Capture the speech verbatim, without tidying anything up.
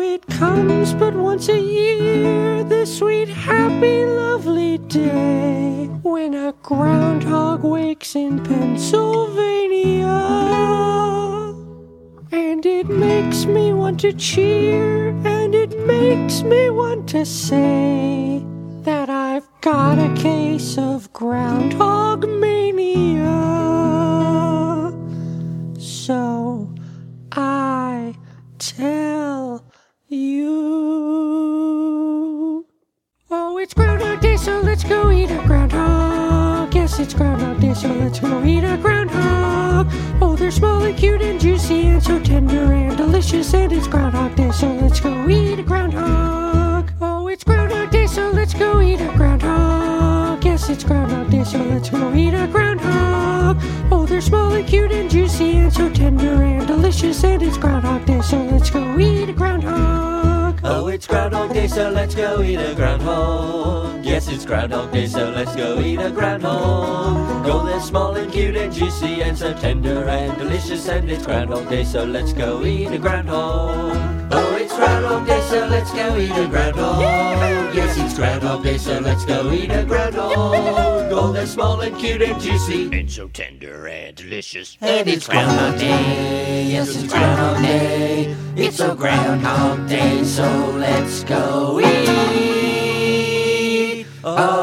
it comes but once a year, the sweet, happy, lovely day when a groundhog wakes in Pennsylvania. And it makes me want to cheer, and it makes me want to say that I've got a case of groundhog mania. So I tell you. Oh, it's Groundhog Day, so let's go eat a groundhog. Yes, it's Groundhog Day, so let's go eat a groundhog. Oh, they're small and cute and juicy and so tender and delicious. And it's Groundhog Day, so let's go eat a groundhog. Oh, it's Groundhog Day, so let's go eat a groundhog. Yes, it's Groundhog Day, so let's go eat a groundhog. Oh, they're small and cute and juicy and so tender and delicious. And it's Groundhog Day, so let's go eat a groundhog. Oh, it's Groundhog Day, so let's go eat a groundhog. Yes, it's Groundhog Day, so let's go eat a groundhog. Oh, they're small and cute and juicy and so tender and delicious. And it's Groundhog Day, so let's go eat a groundhog. Oh, it's Groundhog Day, so let's go eat a groundhog. Yes, it's Groundhog Day, so let's go eat a groundhog. Oh, they're small and cute and juicy and so tender and delicious. And it's Groundhog Day, yes, it's Groundhog Day. It's a Groundhog Day, so let's go eat. Oh.